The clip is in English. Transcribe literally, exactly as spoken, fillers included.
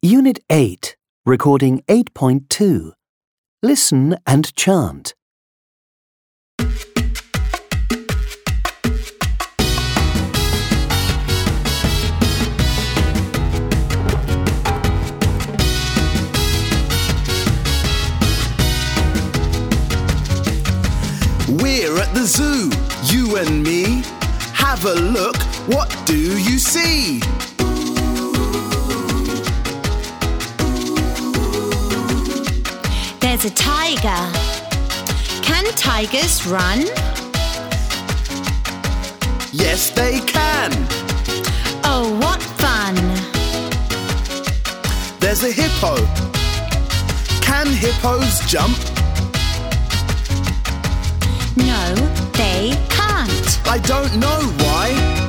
Unit eight, Recording eight point two. Listen and chant. We're at the zoo, you and me. Have a look, what do you see? There's a tiger. Can tigers run? Yes, they can. Oh, what fun! There's a hippo. Can hippos jump? No, they can't. I don't know why.